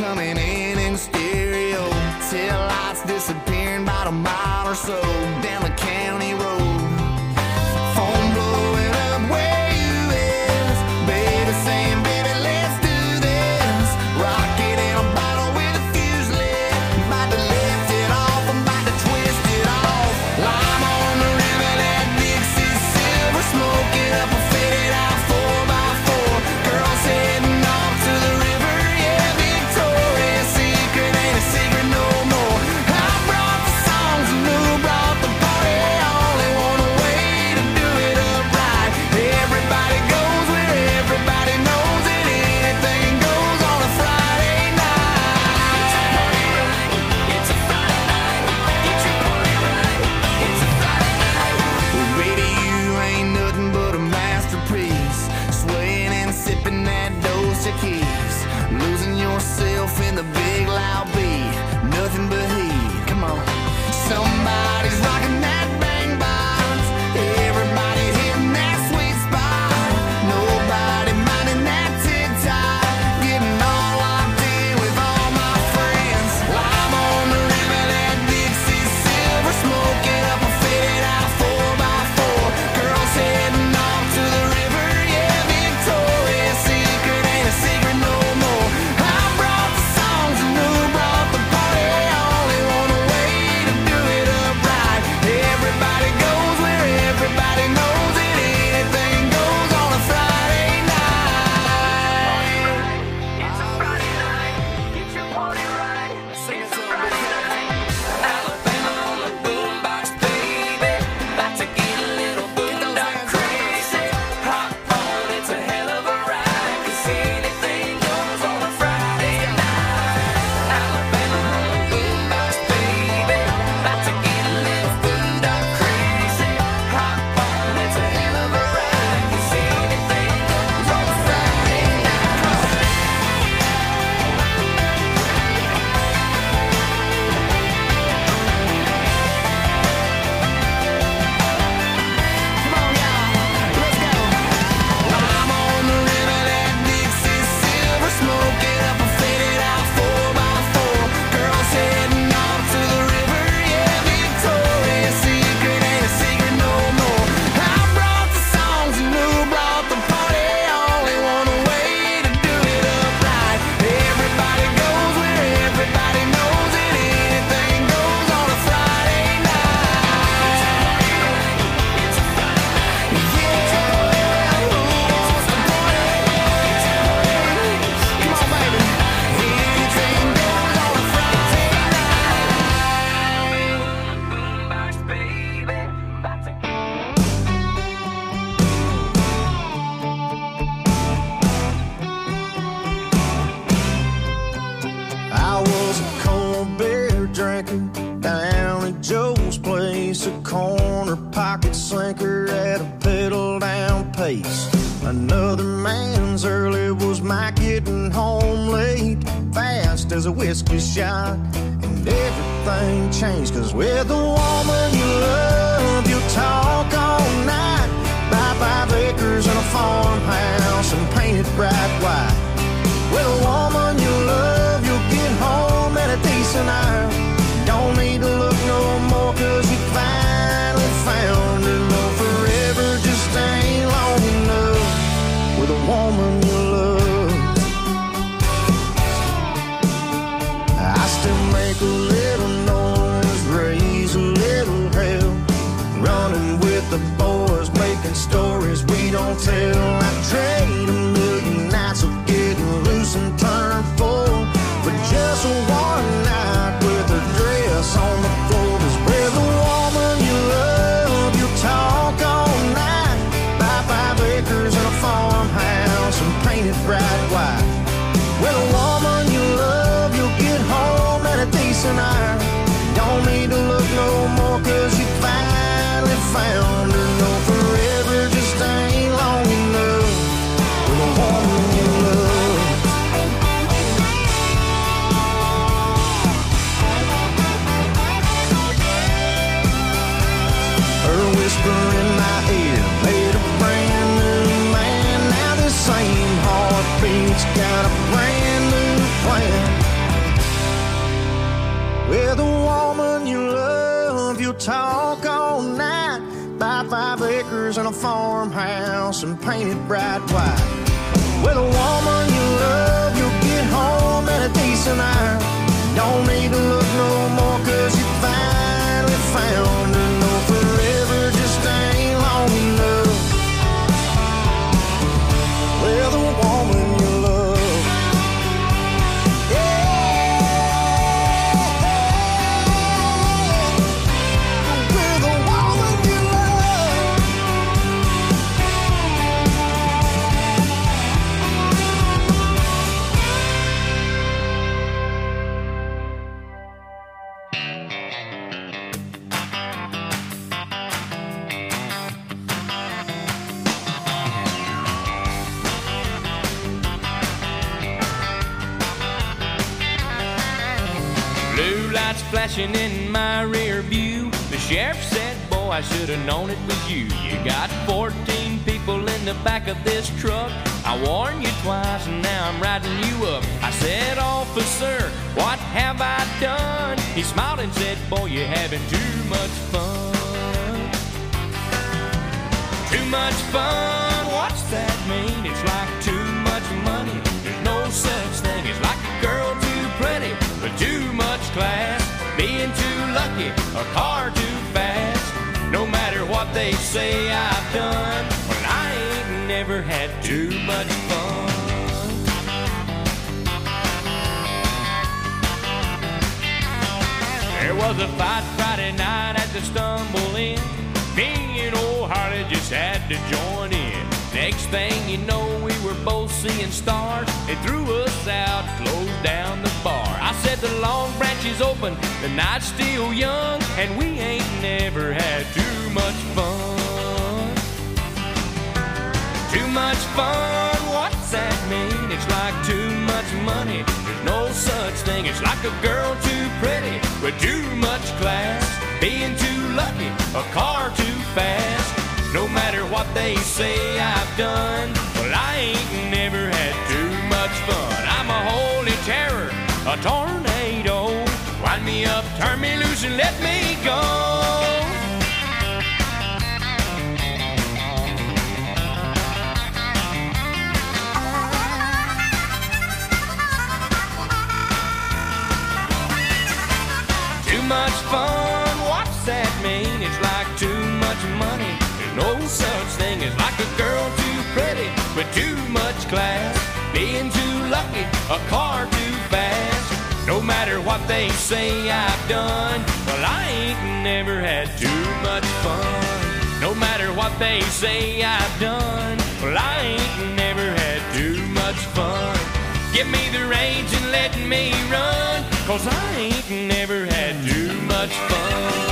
coming in stereo. Tail lights disappearing about a mile or so down the county road. Phone blowing up where you is. Baby saying, baby, let's do this. Rocket in a bottle with a fuse lit. About to lift it off, I'm about to twist it off. Lime on the river, that Dixie silver. Smoking up a faded out 4x4. Girls heading off to the river, yeah, Victoria's Secret ain't a secret no more. I brought the songs and who brought the party. Only want a way to do it up right. Everybody goes where everybody knows it. Anything goes on a Friday night. It's a Friday night. Get your party right. It's a Friday night. Well, baby, you ain't nothing but a masterpiece. Swaying and sipping that dose of keys. Losing yourself in the big loud beat. Nothing but heat. Come on. Somebody's rocking that bang box. Everybody hitting that sweet spot. Nobody minding that tick-tock. Getting all locked in with all my friends. Lime on the river, that Dixie silver. Smoking up a faded out 4x4. Girls heading off to the river, yeah, Victoria's Secret ain't a secret no more. I brought the songs and who brought the party. Only want a way to do it up right. Everybody goes where everybody knows it. Anything goes on a Friday night. It's a Friday night. Get your party right. It's a Friday night. Alabama on the boombox, baby. About to get a little boondock crazy. Hop on, it's a hell of a ride. 'Cause anything goes on a Friday night. Alabama on the boombox, baby. About to get a little boondock crazy. Hop on, it's a hell of a ride. 'Cause anything goes on a Friday night. Come on, y'all, let's go. Lime on the river, that Dixie silver. Smoking up a faded out 4x4. Girls heading off to the river, yeah, Victoria's Secret ain't a secret no more. I brought the songs and who brought the party. Only want a way to do it up right. Everybody goes where everybody knows it. Anything goes on a Friday night. It's a Friday night. Yeah, who wants to party? Come on, baby. Anything goes on a Friday night. Boombox, baby. About to I was a cold beer drinker down at Joe's place, a corner pocket sinker at a pedal down pace. Another man's early was my getting home late, fast as a whiskey shot, and everything changed. 'Cause with the woman you love, you talk all night. Buy 5 acres and a farmhouse and paint it bright white. With a woman you love, you'll get home at a decent hour. Don't need to look no more, 'cause you finally found her. No, forever just ain't long enough with a woman you love. I still make a little noise, raise a little hell, running with the boys, making stories we don't tell. I trade a million nights of getting loose and turn full for just one night with a dress on the floor. 'Cause with the woman you love, you talk all night. Buy 5 acres and a farmhouse and paint it bright white. With a woman you love, you'll get home at a decent hour. Don't need to look no more, 'cause you finally found her. No, forever just ain't long enough with a woman you love. Her whisper in my ear made a brand new man. Now the same heartbeat's got a brand new plan. acres and a farmhouse and painted bright white. With a woman you love, you'll get home at a decent hour. Don't need to look no more, 'cause you finally found her. No, forever just ain't long enough. With a woman you love. With a woman you love. Blue lights flashing in my rear view. The sheriff said, boy, I should have known it was you. You got 14 people in the back of this truck. I warned you twice and now I'm riding you up. I said, officer, what have I done? He smiled and said, boy, you're having too much fun. Too much fun, what's that mean? It's like too much money. There's no such thing as like a girl too pretty, but too much class, being too lucky, a car too fast. No matter what they say I've done, well, I ain't never had too much fun. There was a fight Friday night at the Stumble Inn. Me and old Harley just had to join in. Next thing you know, we were both seeing stars. They threw us out, closed down the bar. I said the Long Branch is open, the night's still young, and we ain't never had too much fun. Too much fun, what's that mean? It's like too much money. There's no such thing. It's like a girl too pretty with too much class, being too lucky, a car too fast. No matter what they say I've done, well, I ain't never had too much fun. I'm a holy terror, a tornado. Wind me up, turn me loose, and let me go. Too much fun, what's that mean? It's like too much money. There's no such thing as like a girl too pretty with too much class, being too lucky, a car too fast. No matter what they say I've done, well, I ain't never had too much fun. No matter what they say I've done, well, I ain't never had too much fun. Give me the reins and let me run, 'cause I ain't never had too much fun.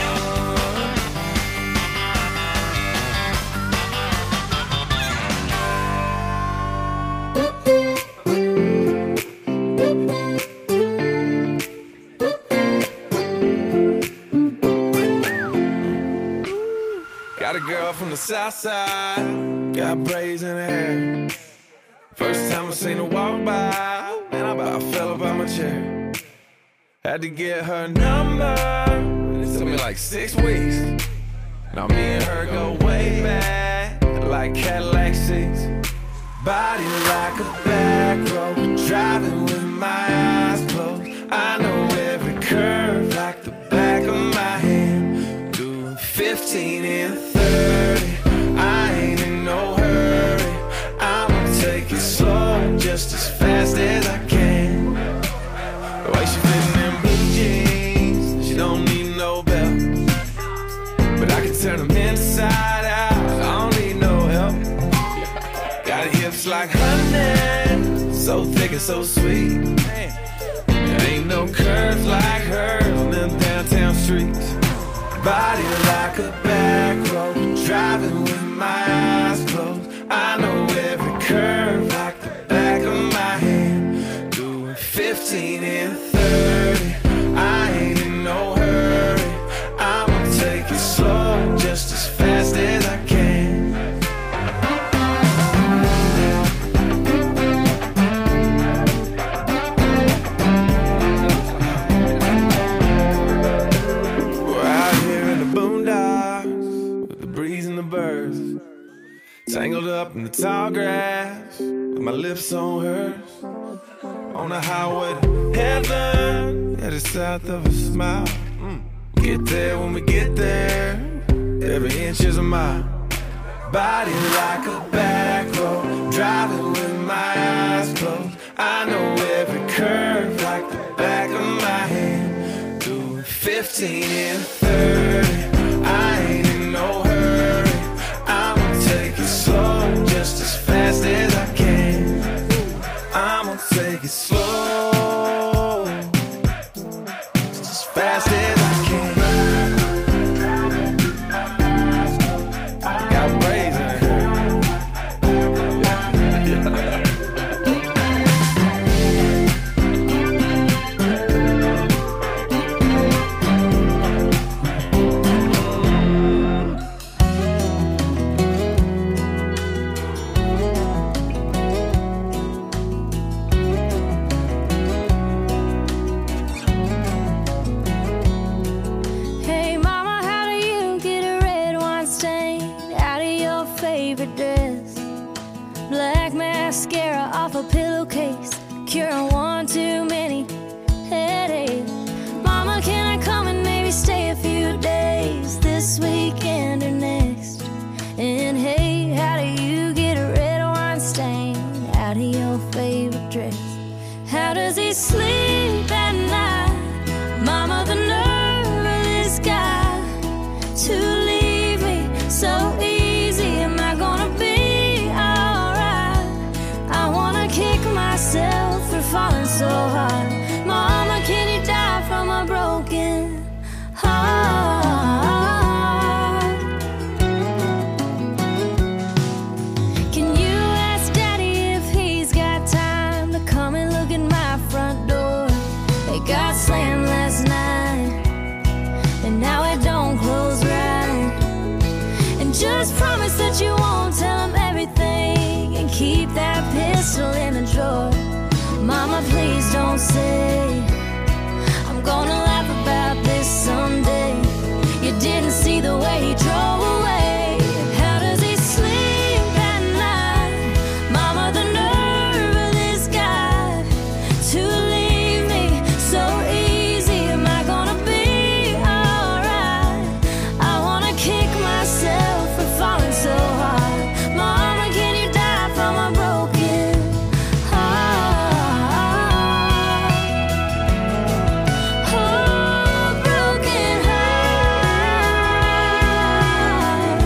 Got a girl from the south side, got braids in her hair. First time I seen her walk by, man, I about fell up out my chair. Had to get her number, it took me like 6 weeks. Now me and her go way back, like Cadillac seats. Body like a back road, driving with my eyes closed. I know every curve like the back of my hand. Doing 15 and 30, I ain't in no hurry. I'ma take it slow, just as fast as I can. The way she fitting in blue jeans, she don't need no belt, but I can turn them inside out, I don't need no help. Got hips like honey, so thick and so sweet. There ain't no curves like hers on them downtown streets. Body like a back road, driving with my eyes closed. I know every curve like the back of my hand. Doing 15 and 30, I ain't in no hurry. I'ma take it slow, just as fast as I can. We're out here in the boondocks with the breeze and the birds. up in the tall grass with my lips on hers. On the highway to heaven, headed south of a smile. Get there when we get there, every inch is a mile. Body like a back road, driving with my eyes closed. I know every curve like the back of my hand. Doing 15 and 30, I ain't in no hurry. I'ma take it slow, just as fast as I can. I'ma take it slow, just as fast as I can. Got braids in her hair. Hey mama, how do you get a red wine stain out of your favorite dress? Black mascara off a pillowcase, curing one too many headaches. Mama, can I come and maybe stay a few days this weekend or next? And hey, how do you get a red wine stain out of your favorite dress? How does he sleep at night? Mama, the nerve of this guy to leave me so easy. Am I gonna be alright? I wanna kick myself for falling so hard. Mama, can you die from a broken heart? Can you ask Daddy if he's got time to come and look at my front door? It got slammed last night, and now it don't close right. And just promise that you won't tell him everything, and keep that pistol in the drawer. Mama, please don't say I'm gonna laugh about this someday. You didn't see the way he drove away. How does he sleep at night? Mama, the nerve of this guy to leave me so easy. Am I gonna be alright? I wanna kick myself for falling so hard. Mama, can you die from a broken heart? Oh, broken heart.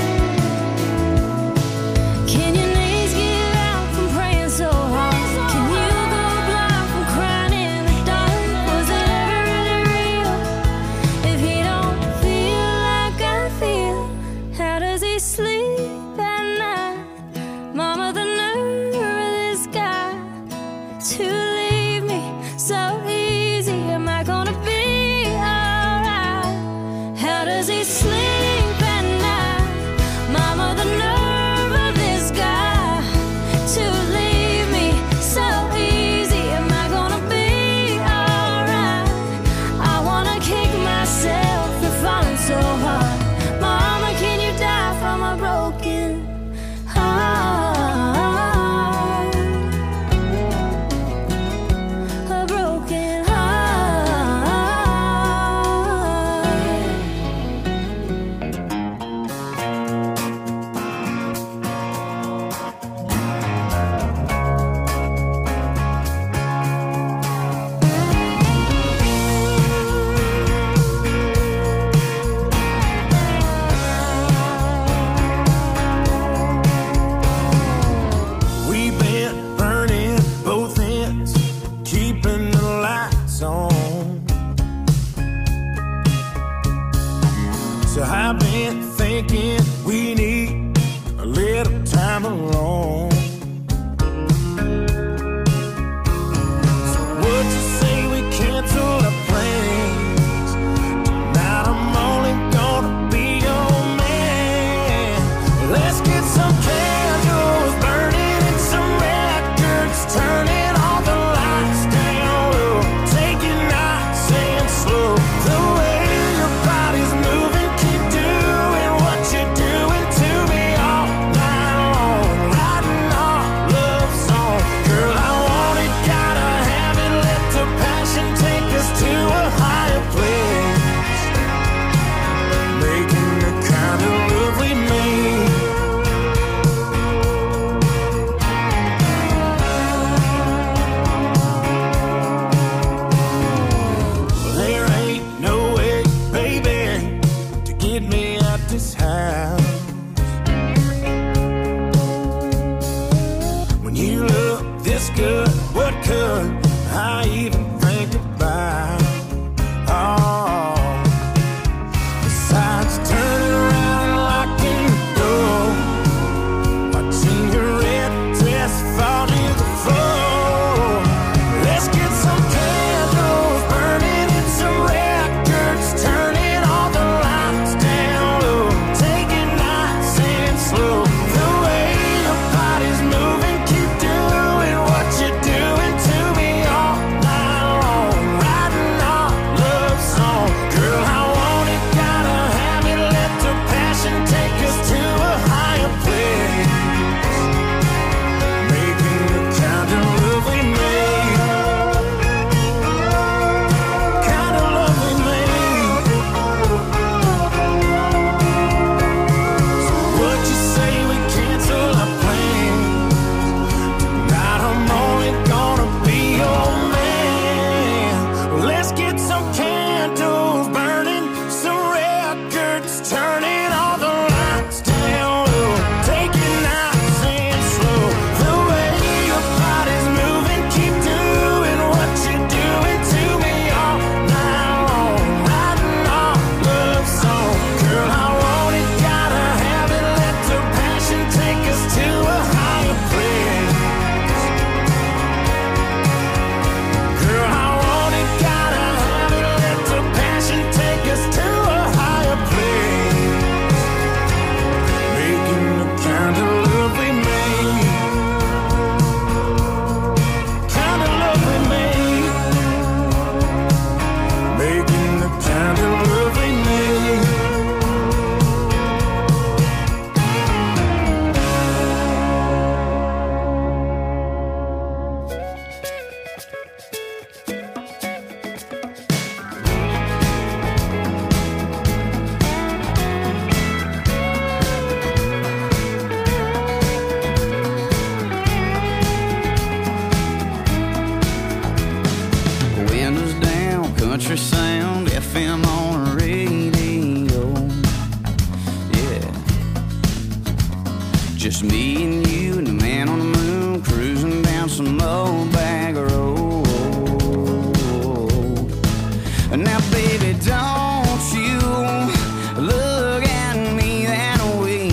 Can your knees give out from praying so hard? Can you go blind from crying in the dark? Was it ever really real if he don't feel like I feel? How does he sleep at night? Mama, the nerve of this guy to leave me so easy. Am I gonna be alright? How does he sleep at night? Mama, the nerve of this guy to leave me so easy. Am I gonna be alright? I wanna kick myself for falling so hard. Mama, can you die from a broken heart? A broken heart. We've been burning both ends, keeping the lights on. So I've been thinking we need a little time alone. So would you say we cancel our plans? Tonight I'm only gonna be your man. Let's get some candles burning and some records turning, all the lights down low. Take it nice and slow. The way your body's moving, keep doing what you're doing to me all night long. get some candles burning, some records turning, all the lights down low, take it nice and slow. The way your body's moving, keep doing what you're doing to me all night long, writing our love song. Girl, I want it, gotta have it, let the passion take us to a higher place. Girl, I want it, gotta have it, let the passion take us to a higher place. Making the kind of love we made, kind of love we made. Making the kind of love we made. Windows down, country sound, FM on the radio. Yeah, just me and you and the man on the moon, cruising down some old bag road. Now, baby, don't you look at me that way,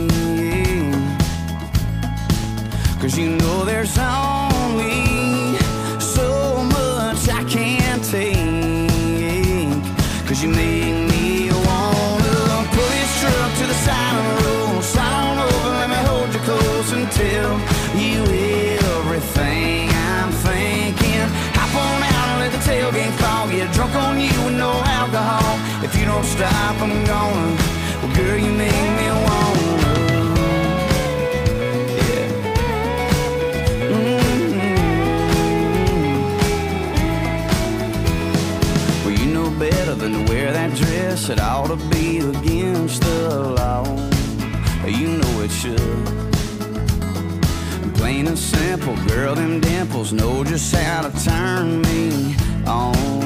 'cause you know there's only so much I can't take. 'Cause you make me wanna pull this truck to the side of the road, slide on over, let me hold you close and tell you everything I'm thinking. Hop on out and let the tailgate fall, get drunk on you with no alcohol. If you don't stop, I'm gonna. Well, girl, you make me wanna. Yeah. Well, you know better than to wear that dress. It ought to be against the law. You know it should. Plain and simple, girl, them dimples know just how to turn me on.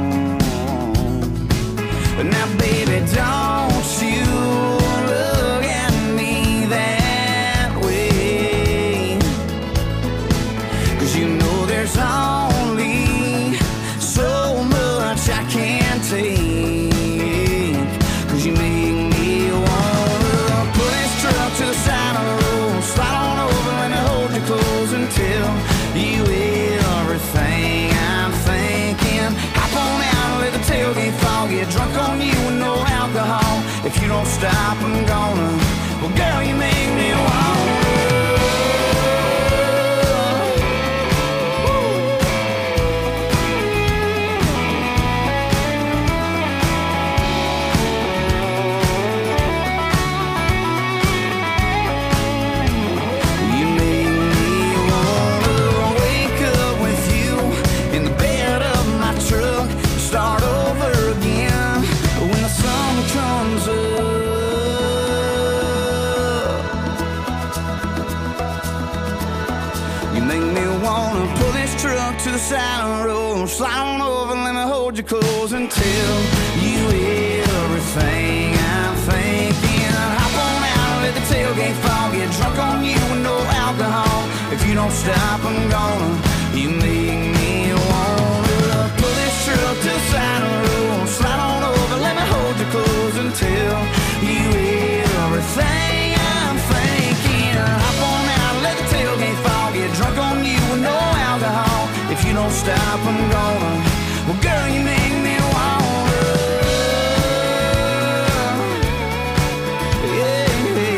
But now, baby, don't you look at me that way, 'cause you know there's only so much I can't take. 'Cause you make me wanna pull this truck to the side of the road, slide on over, let me hold you close and tell you everything I'm thinking. Hop on out and let the tailgate fall, get drunk on you with no alcohol. If you don't stop, I'm gonna. Well, girl, you make me wanna. You make me wanna wake up with you in the bed of my truck, start over again when the sun comes up. You make me wanna pull this truck to the side of the road, slide on over, let me hold you close and tell you everything I'm thinking. Hop on out and let the tailgate fall, get drunk on you with no alcohol. If you don't stop, I'm gonna. You make me wanna pull this truck to the side of the road, slide on over, let me hold you close and tell you everything I'm thinking. Hop on out, let the tailgate fall, get drunk on you with no alcohol. If you don't stop, I'm gonna. Well, girl, you make me wanna. Yeah.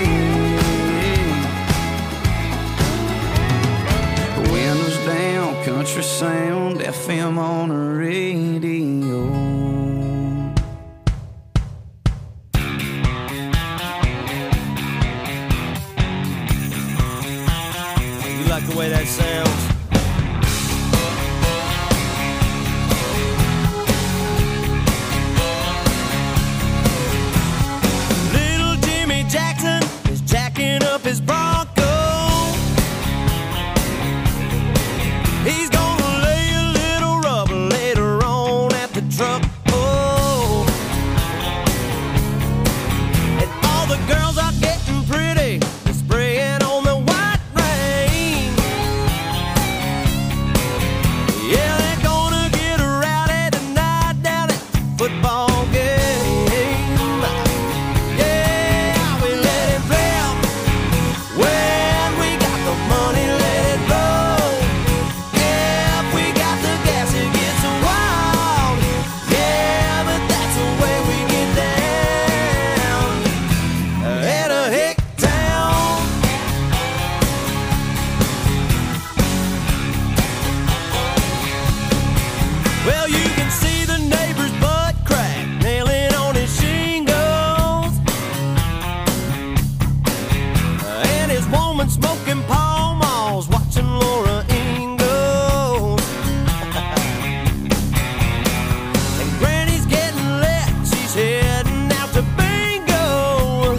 Windows down, country sound, FM on the radio. You like the way that sounds? Little Jimmy Jackson is jacking up his Bronco. He's gonna lay a little rubber later on at Well, you can see the neighbor's butt crack nailing on his shingles, and his woman smoking Pall Malls, watching Laura Ingalls. And Granny's getting lit, she's heading out to bingo.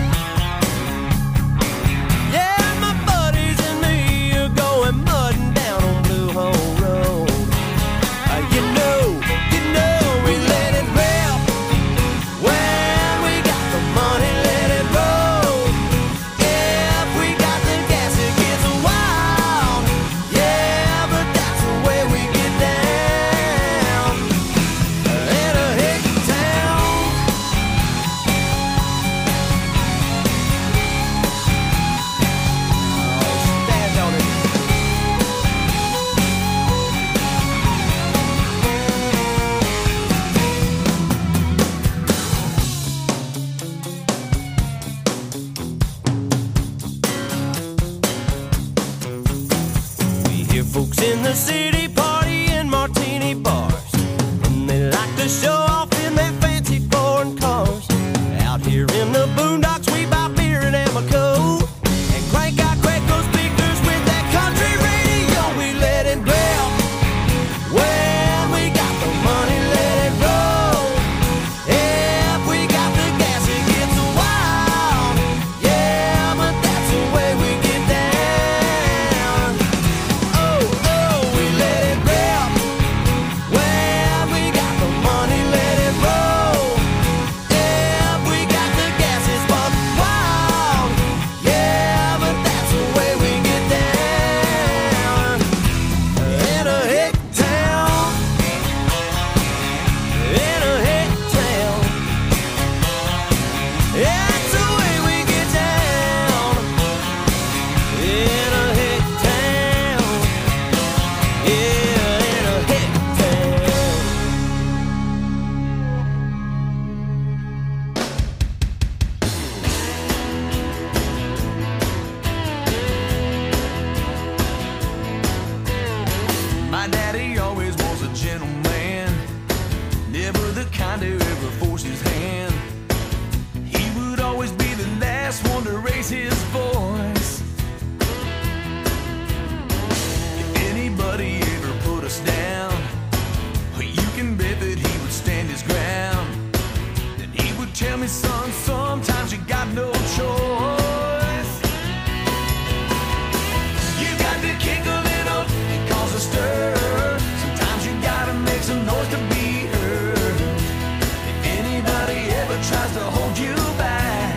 Yeah, my buddies and me are going mudding down on Blue Hole Road. You know, we let it rip. When we got the money, let it roll. If we got the gas, it gets wild. Yeah, but that's the way we get down in a hick town. Oh, stand on it. We hear folks in the city party in martini bars, and they like to show off in their fancy foreign cars. Out here in the boondocks, we buy beer and Amoco and crank out Quaco speakers with that country radio. We let it rip. When we got the money, let it roll. If we got the gas, it gets wild. Yeah, but that's the way we get down. Oh, we let it rip. When we got the money, let it roll. If we got the gas, it's buck wild. Yeah, but that's the way we get down in a hick town. In a hick town. That's the way we get down in a hick town. Yeah, in a hick town. My daddy always was a gentleman, never the kind to ever force his hand. He would always be the last one to raise his voice. If anybody ever put us down, well, you can bet that he would stand his ground. Then he would tell me, son, sometimes you got no choice. You got to kick a little and cause a stir. Sometimes you gotta make some noise to be heard. If anybody ever tries to hold you back,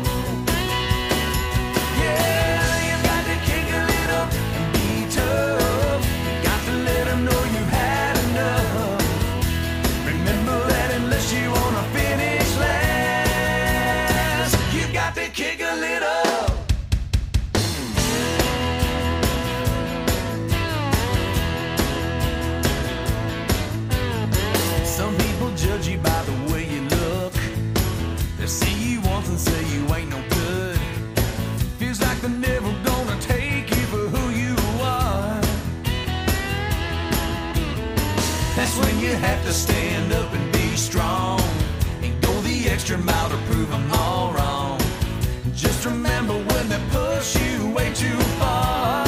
yeah, you got to kick a little and be tough. You got to let them know you've had enough. Remember that unless you wanna finish last, you got to kick a little. Some people judge you by the way you look. They see you once and say you ain't no good. Feels like they're never gonna take you for who you are. That's when you have to stand up and be strong and go the extra mile to prove them all wrong. Just remember when they push you way too far,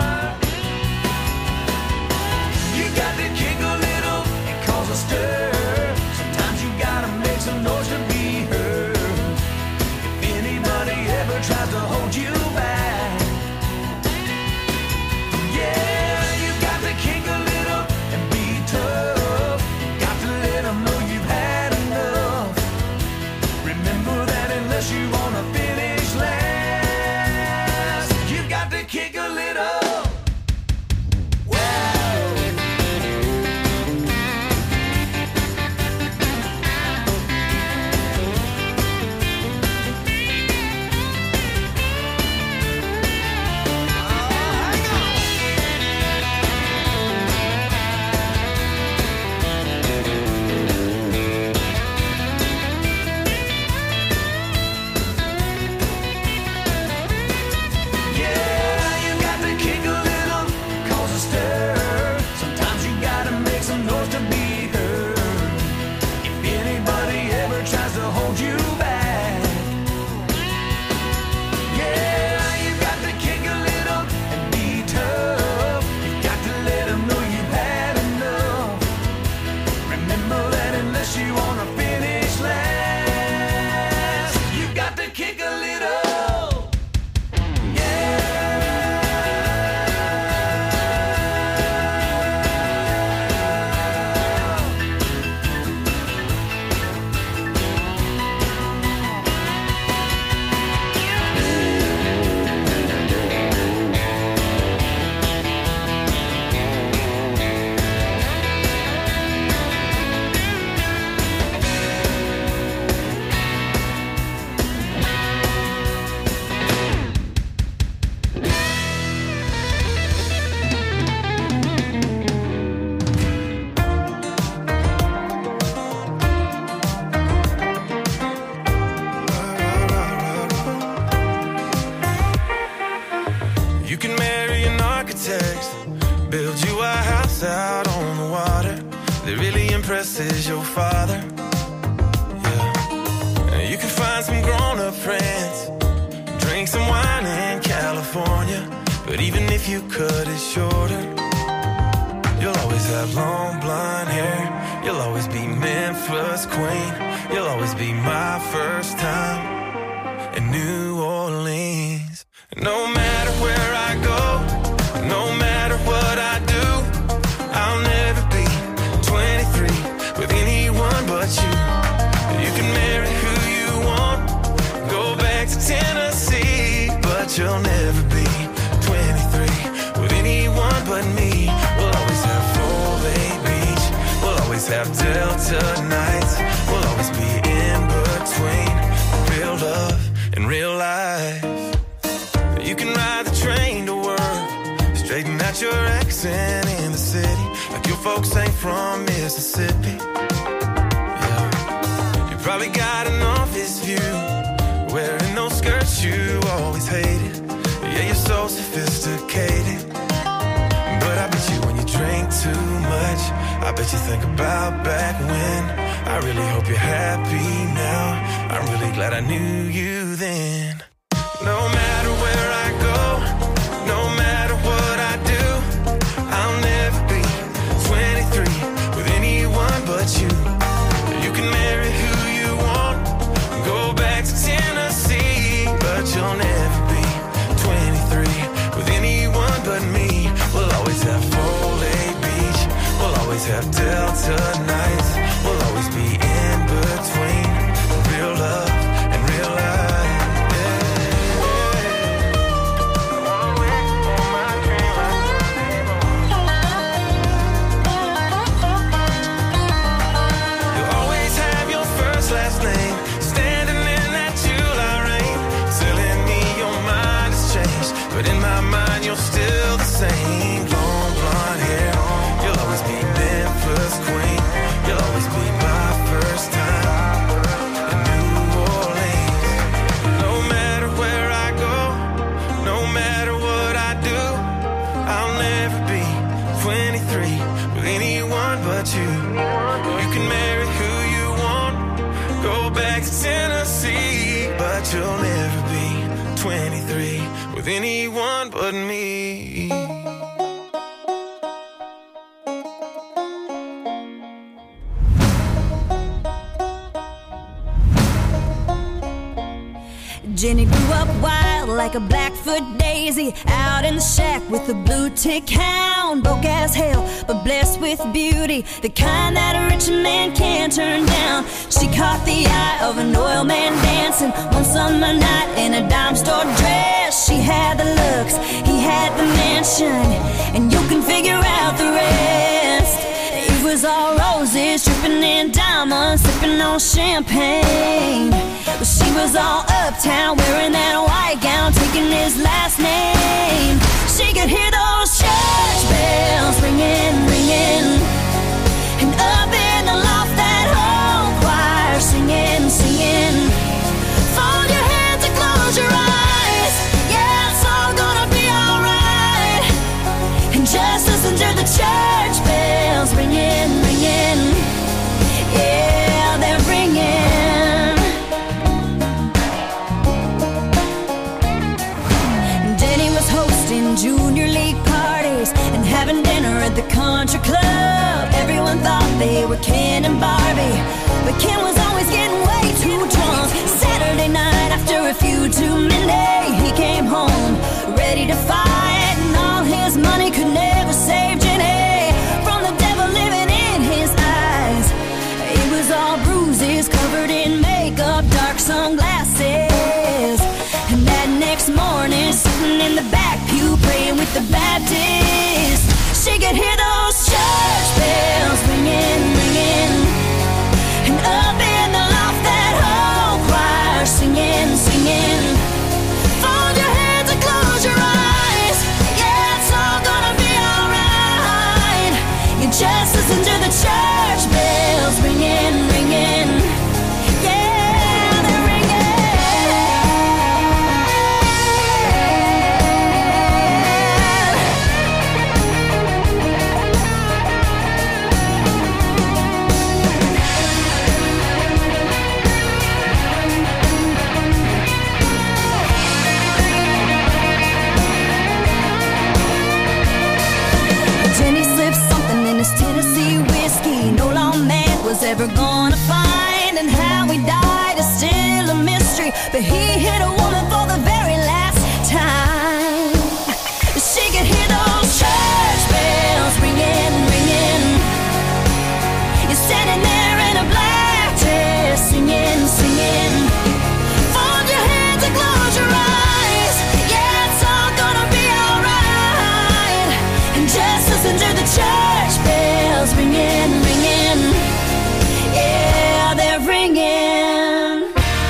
you got to kick a little and cause a stir. Sometimes you gotta make some noise to be heard. If anybody ever tries to hold you back, yeah, you got to kick a little and be tough. You got to let them know you've had enough. Remember that unless you wanna finish last, that really impresses your father. Yeah. You can find some grown-up friends, drink some wine in California, but even if you cut it shorter, you'll always have long blonde hair. You'll always be Memphis queen. You'll always be my first time in New Orleans. No matter where I go, no matter what I do, I'll never be 23 with anyone but you. You can marry who you want, go back to Tennessee, but you'll never be 23 with anyone but me. We'll always have Full Bay Beach, we'll always have Delta nights, we'll always be in between real love and real life. You can ride the train to work, straighten out your accent in the city, like your folks ain't from Mississippi. Yeah. You probably got an office view, wearing those skirts you always hated. Yeah, you're so sophisticated, but I bet you when you drink too much, I bet you think about back when. I really hope you're happy now, I'm really glad I knew you then. No matter where I go, no matter what I do, I'll never be 23 with anyone but you. You can marry who you want, go back to Tennessee, but you'll never be 23 with anyone but me. We'll always have Full Bay Beach, we'll always have Delta nights, we'll always be in between real love and real life. But in my mind, you're still the same. Long blonde hair, you'll always be Memphis queen. You'll always be my first time in New Orleans. No matter where I go, no matter what I do, I'll never be 23 with anyone but you. You can marry who you want, go back to Tennessee, but you'll never be 23 with anyone but me. Jenny grew up wild like a Blackfoot daisy, out in the shack with a blue tick hound. Broke as hell, but blessed with beauty, the kind that a rich man can't turn down. She caught the eye of an oil man dancing one summer night in a dime store dress. She had the looks, he had the mansion, and you can figure out the rest. It was all roses, dripping in diamonds, sipping on champagne. But she was all uptown, wearing that white gown, taking his last name. She could hear those church bells ringing, ringing, and up in the loft that whole choir singing, singing. Fold your hands and close your eyes, yeah, it's all gonna be alright. And just listen to the church bells ringing, ringing, yeah, they're ringing. Hosting junior league parties and having dinner at the country club. Everyone thought they were Ken and Barbie, but Ken was always getting way too drunk. Saturday night after a few too many, he came home ready to fight, and all his money could never save Jenny from the devil living in his eyes. It was all bruises, covered in makeup, dark sunglasses. And that next morning, sitting in the back pew, praying with the Baptist, she could hear those church bells ringing, ringing, and up in the loft that whole choir singing, singing. Fold your hands and close your eyes, ever gonna find, and how he died is still a mystery. But he hit a woman for the very last time. She could hear those church bells ringing, ringing. You're standing there in a black dress, singing, singing. Fold your hands and close your eyes. Yeah, it's all gonna be alright. And just listen to the church bells ringing, ringing. Yeah, they're ringing.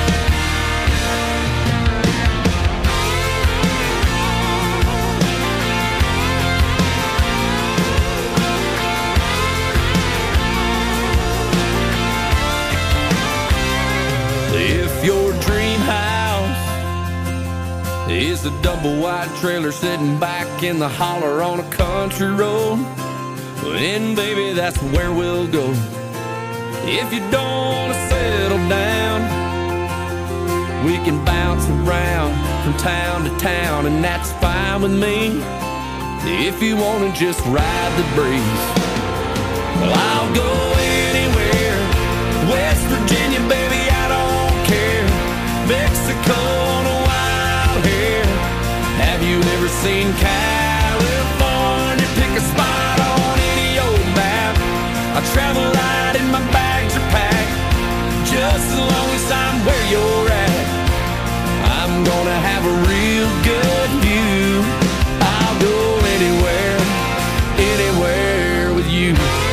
If your dream house is a double wide trailer sitting back in the holler on a country road, then baby, that's where we'll go. If you don't want to settle down, we can bounce around from town to town, and that's fine with me. If you want to just ride the breeze, well, I'll go anywhere. West Virginia, baby, I don't care. Mexico on a wild hair. Have you ever seen California? Pick a spot on any old map. I travel light and my bags are packed. Just as long as I'm where you're at, I'm gonna have a real good view. I'll go anywhere, anywhere with you.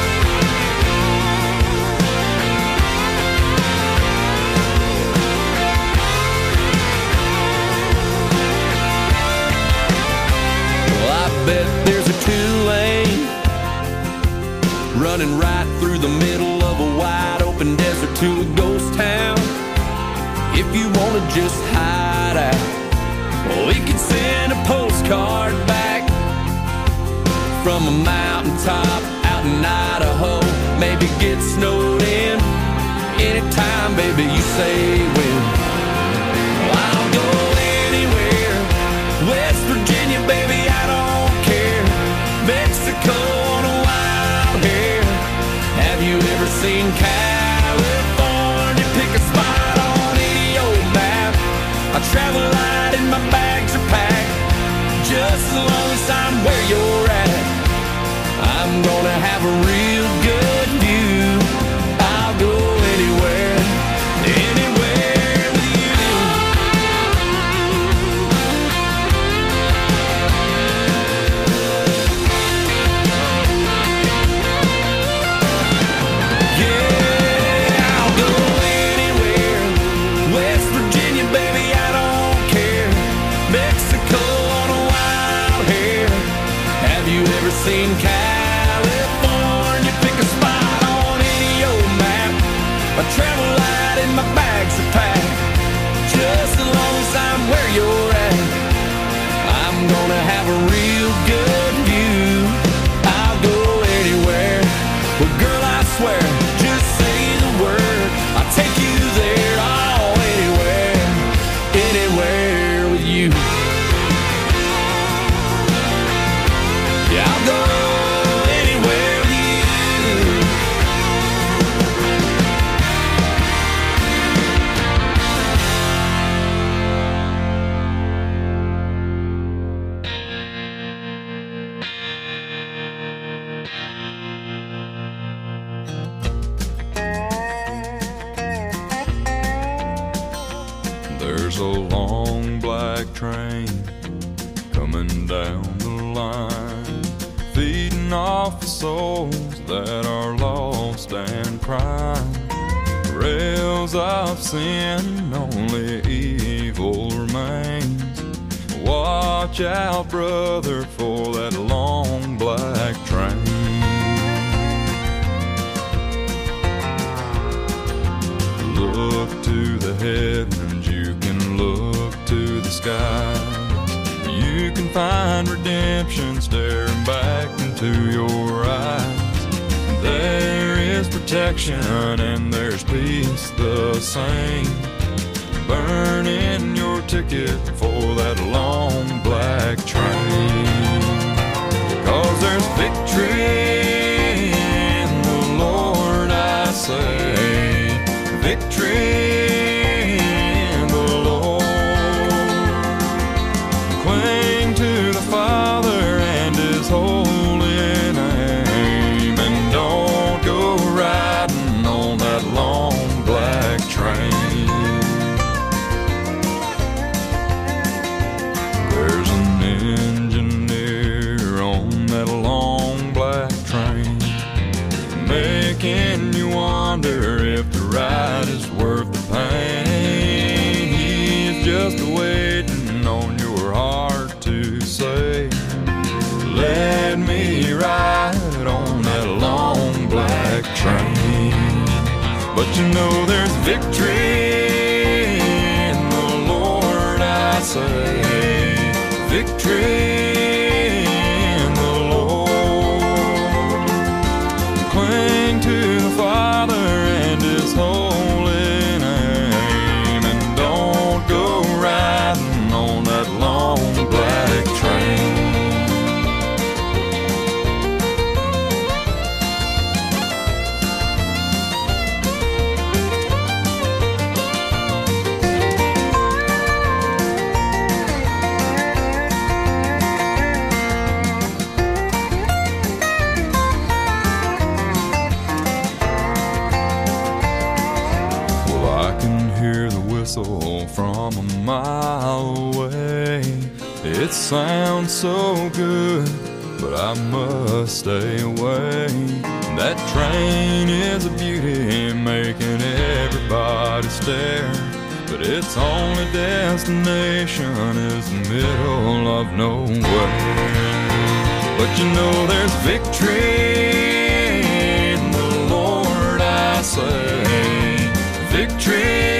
Well, I bet there's a 2-lane running right through the middle of a wide open desert to a ghost town. If you want to just hide out, well, we could send a postcard back from a mountaintop out in Idaho. Maybe get snowed in anytime, baby, you say when. Well, I'll go anywhere. West Virginia, baby, I don't care. Mexico on a wild hair. Have you ever seen California? Pick a spot on any old map. I travel light and my bags are packed. Just as long as I'm where you're at, I'm gonna have a real good view. I'll go anywhere, anywhere with you. Yeah, I'll go anywhere. West Virginia, baby, I don't care. Mexico on a wild hair. Have you ever seen California? Pick a spot on any old map. I travel light and my bags are packed. Just as long as I'm where you're at, I'm gonna have a real good view. I'll go anywhere. Well, girl, I swear, just say the word, I'll take you there. Oh, anywhere, anywhere with you. Yeah, I'll go anywhere with you. There's a long black train coming down the line, feeding off the souls that are lost and crying. Rails of sin, only evil remains. Watch out, brother, for that long black train. Look to the heavens, you can look to the sky. You can find redemption staring back into your eyes. There is protection and there's peace the same. Burning your ticket for that long black train. 'Cause there's victory in the Lord, I say. making you wonder if the ride is worth the pain. He's just waiting on your heart to say, let me ride on that long black train. But you know there's victory in the Lord, I say. Victory in the Lord. Cling to the Father and His holy name, and don't go riding on that long black train. From a mile away, it sounds so good, but I must stay away. That train is a beauty, making everybody stare, but its only destination is the middle of nowhere. But you know there's victory in the Lord, I say. Victory.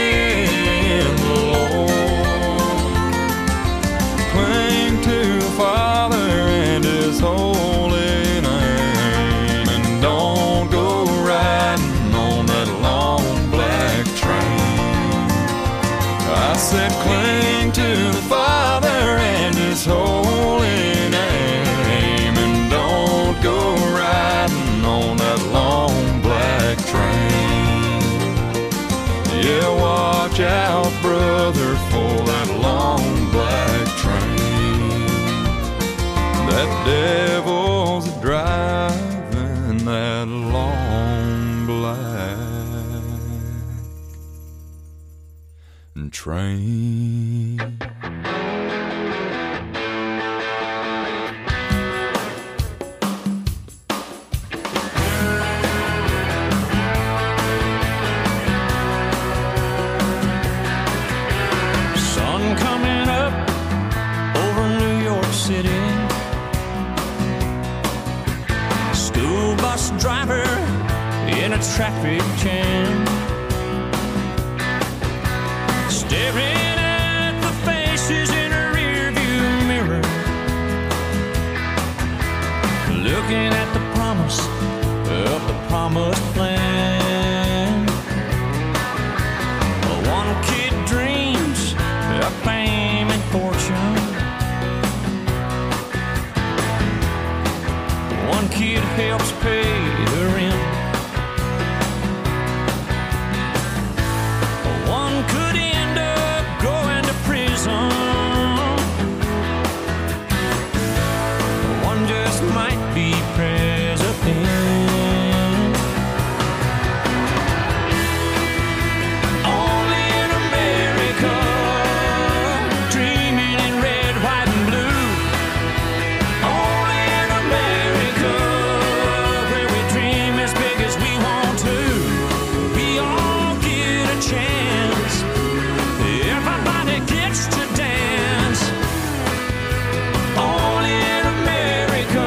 Father and His holy name, and don't go riding on that long black train. I said cling to the Father and His holy name, and don't go riding on that long black train. Yeah, watch out, brother, for that long black train. That devil's driving that long black train. Sun coming up over New York City. Bus driver in a traffic jam, staring at the faces in a rearview mirror, looking at the promise of the promised plan. One kid dreams of fame and fortune. One kid helps pay the rent. One could end up going to prison. One just might be president. Only in America, dreaming in red, white, and blue. Only in America, where we dream as big as we want to. We all get a chance. Everybody gets to dance. Only in America.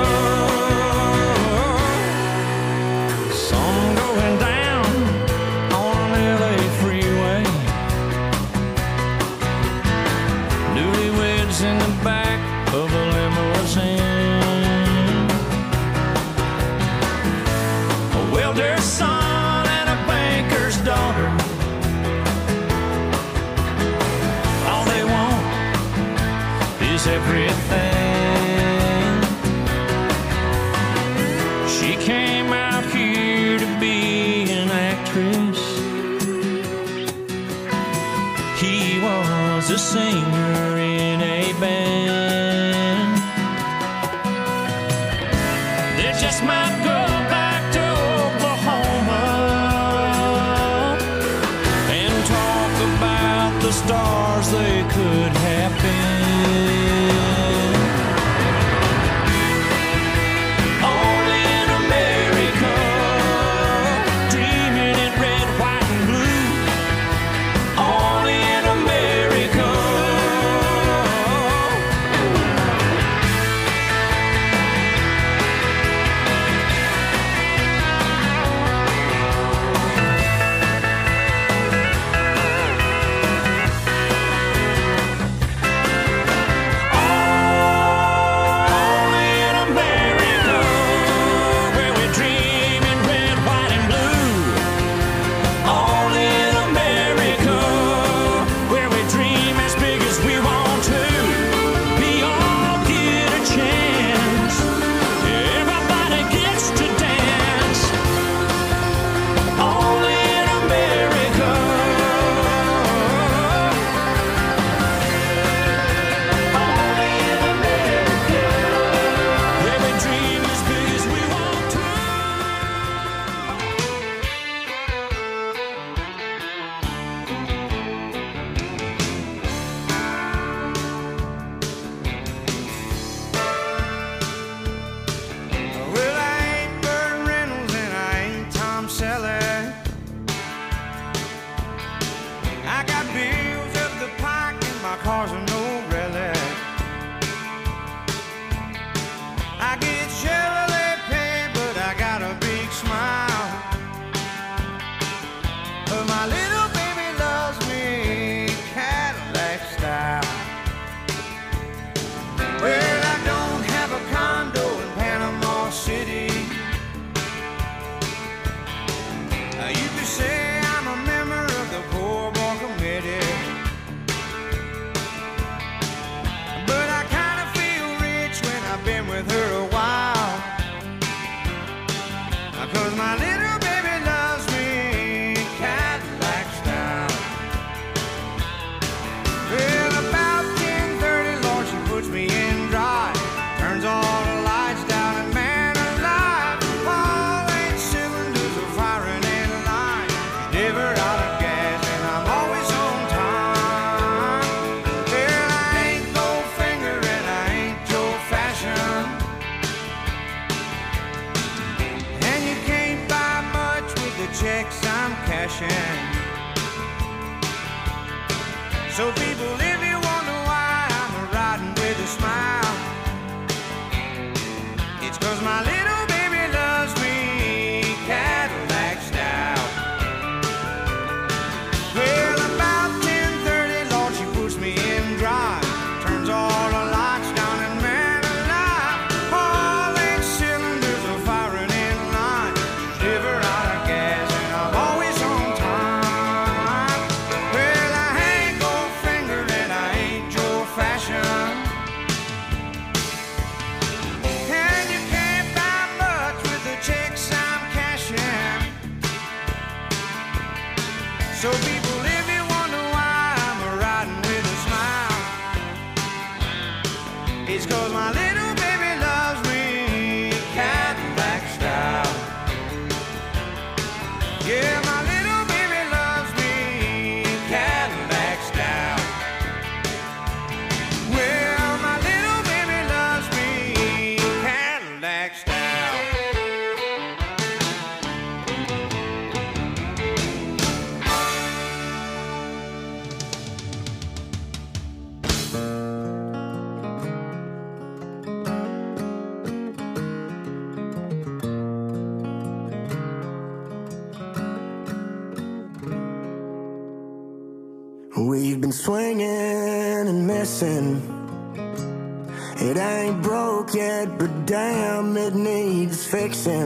Sun going down on an LA freeway. Newlyweds in the back of a limousine. A welder's son and a banker's daughter. All they want is everything. She came out here to be an actress. He was a singer in a band. They just might go back to Oklahoma and talk about the stars they could have been. Only in America, checks I'm cashing. So people, if you wonder why I'm riding with a smile, it's 'cause my little baby loves me Cadillac style. Well, about 10:30, Lord, she puts me in drive, turns all the lights down, and man alive, all 8 cylinders are firing in line. Never out of gas, and I'm always on time. Well, I ain't Goldfinger and I ain't Joe Fashion, and you can't buy much with the checks I'm cashing. So people, if you wonder why I'm riding with a smile, it's 'cause my little baby loves me Cadillac style. Yeah, my little baby loves me Cadillac style. Well, my little baby loves me Cadillac style. We've been swinging and missing. It ain't broke yet, but damn, it needs fixing.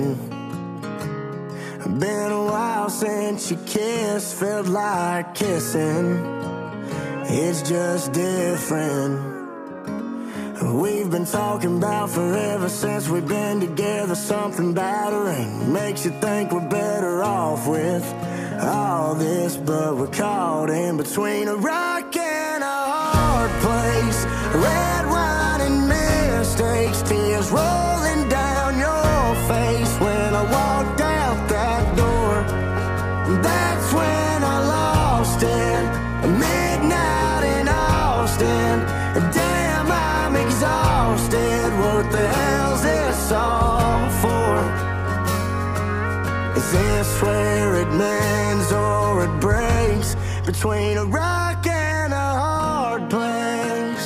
Been a while since you kissed, felt like kissing. It's just different. We've been talking about forever since we've been together. Something battering makes you think we're better off with all this, but we're caught in between a rock and a hard place. Red wine and mistakes, tears rolling down your face. When I walked out that door, that's when I lost it. Midnight in Austin, damn, I'm exhausted. What the hell's this all for? Is this where it mends or it breaks? Between a rock and a hard place.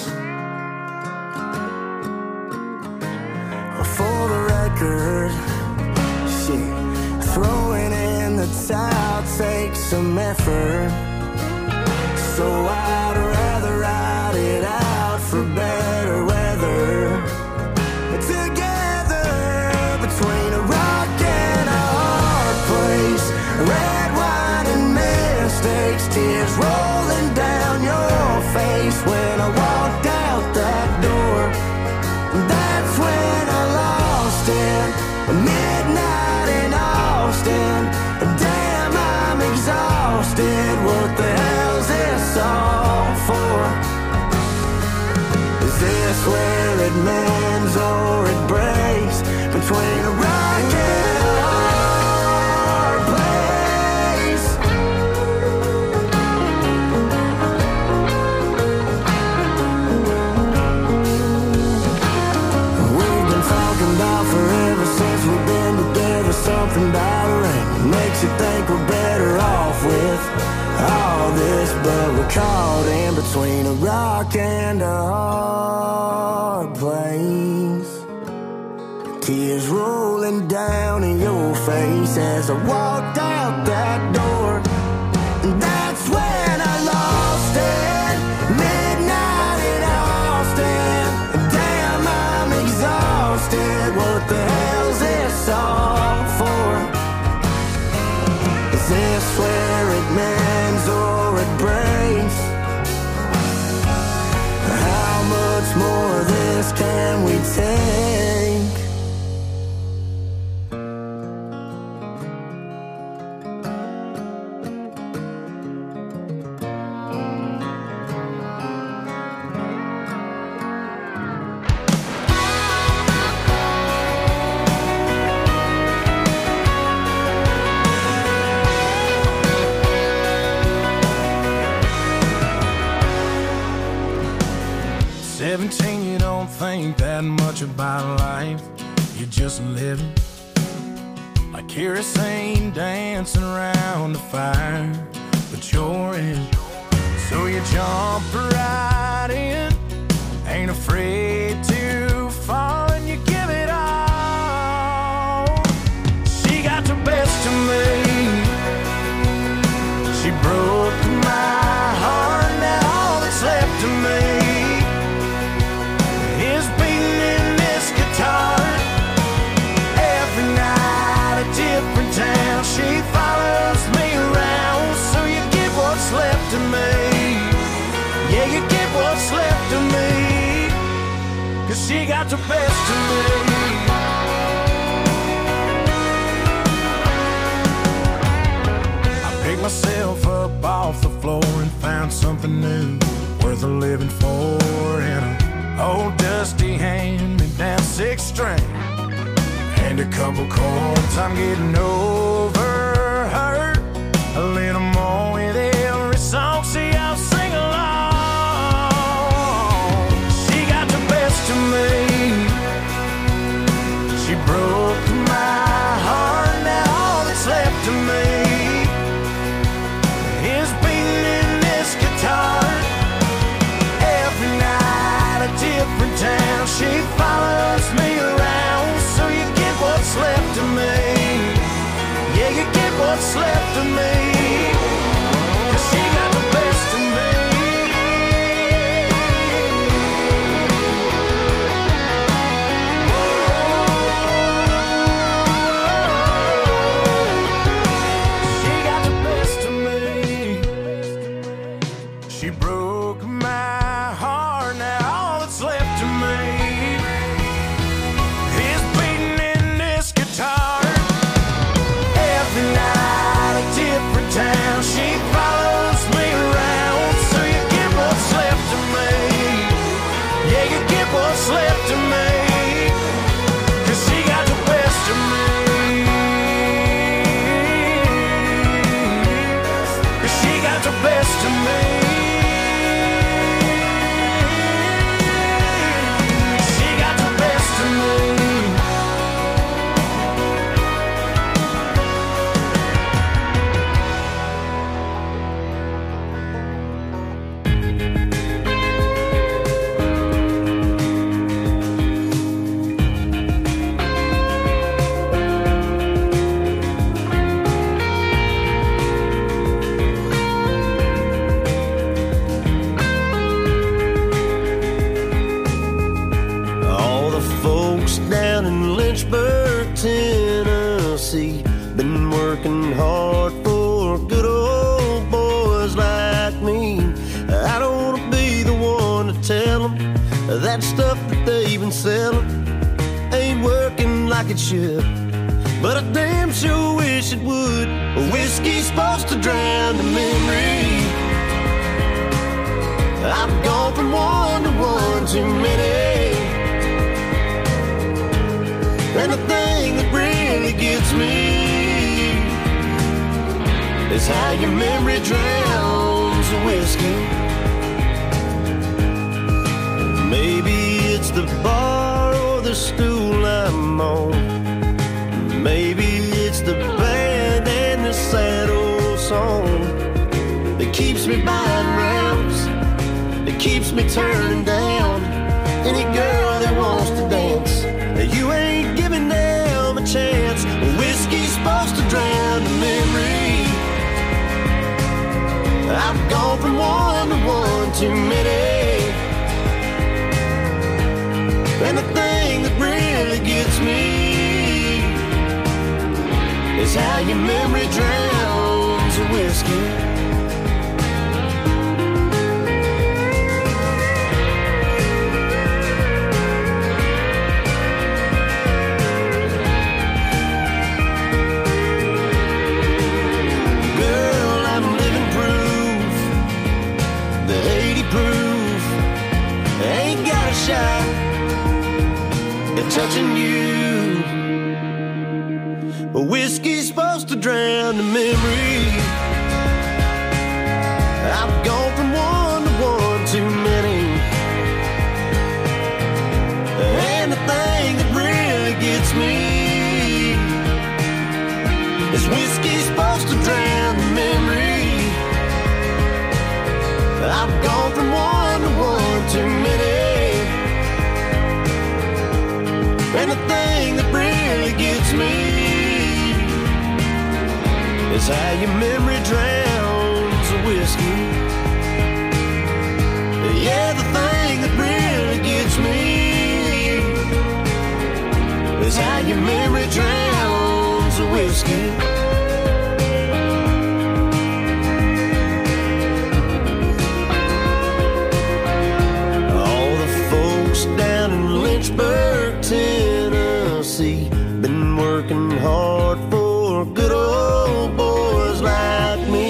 For the record, shit, throwing in the towel takes some effort. So I'd rather ride it out for better weather. Together between a rock and a hard place. Red wine and mistakes, tears rolling down your face. When I walked out that door, that's when I lost it. Midnight in Austin, damn, I'm exhausted. What the hell's this all for? Is this where it mends or it breaks? Between a rock and a hard place. We've been talking about forever since we've been together. Something battering makes you think we're better off with all this, but we're caught in between a rock and a hard place. Tears rolling down in your face as I walked out that door. And that's when I lost it. Midnight in Austin, damn, I'm exhausted. What the hell's this all for? Is this where it mends or it breaks? How much more of this can we take? You don't think that much about life. You're just living like Kerosene dancing around the fire, but you're in. So you jump right in, ain't afraid to fall, and you give it all. She got the best of me. She broke my heart, now all that's left of me is beating in this guitar. Every night a different town, she follows me around. So you get what's left of me. Yeah, you get what's left of me, 'cause she got the best of me. Myself up off the floor and found something new worth living for. And an old dusty hand-me-down 6-string and a couple chords. I'm getting over her a little more with every song. See, I'll sing along. She got the best of me. She broke my heart, now all that's left of me is beating in this guitar. Every night a different town, she follows me around. So you get what's left of me. Yeah, you get what's left of me, 'cause she got the best of me. What's left of me, 'cause she got the best of me. 'Cause she got the best of me. She got the best of me. Down in Lynchburg, Tennessee, been working hard for good old boys like me. I don't want to be the one to tell them that stuff that they've been selling ain't working like it should, but I damn sure wish it would. Whiskey's supposed to drown the memory. I've gone from one to one too many. And the thing that really gets me is how your memory drowns the whiskey. Maybe it's the bar or the stool I'm on. Maybe it's the band and the sad old song that keeps me buying rounds, that keeps me turning down any girl that wants to dance. You ain't giving them a chance. Whiskey's supposed to drown the memory. I've gone from one to one too many. And the thing that really gets me is how your memory drowns the whiskey. Touching you, but whiskey's supposed to drown the memory. I've gone from one to one too many, and the thing that really gets me is how your memory drowns the whiskey. Yeah, the thing that really gets me is how your memory drowns the whiskey. All the folks down in Lynchburg, Tennessee, been working hard for good old boys like me.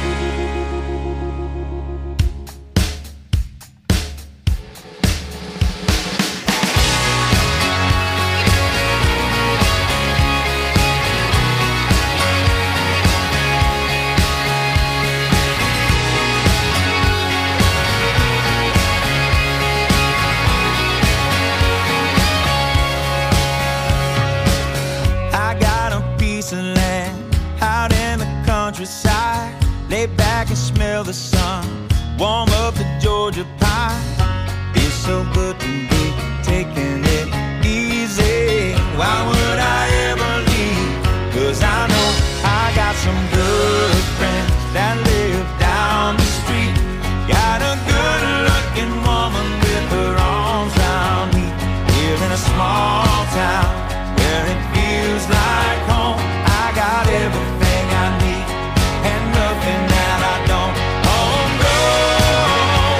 Lay back and smell the sun, warm up the Georgia pine. Feels so good to be taking it easy. Why would I ever leave? 'Cause I know I got some good friends that live down the street. Got a good looking woman with her arms round me. Here in a small town where it feels like home. I got everything I need and nothing that I don't. Home grown,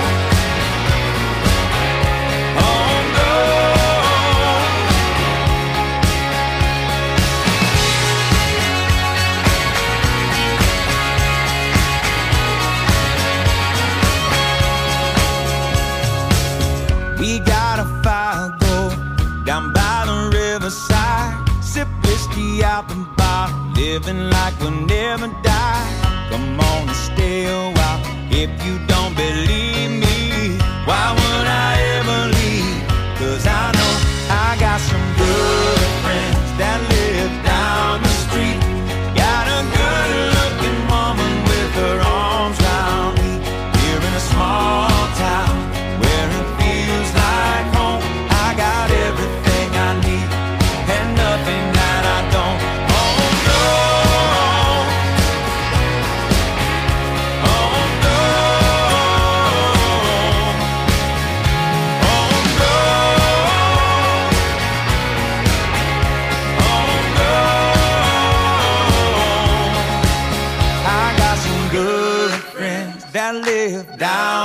home grown. We got a fire going down by the riverside. Sip whiskey out the bar, living like we'll never die. Come on and stay a while if you don't believe me. Why would I ever leave? 'Cause I know I got some good friends that live down the street. Got a good looking woman with her arms round me. Here in a small town where it feels like home. I got everything I need and nothing that I don't. Home grown, home grown, home grown, home grown. I got some good friends that live down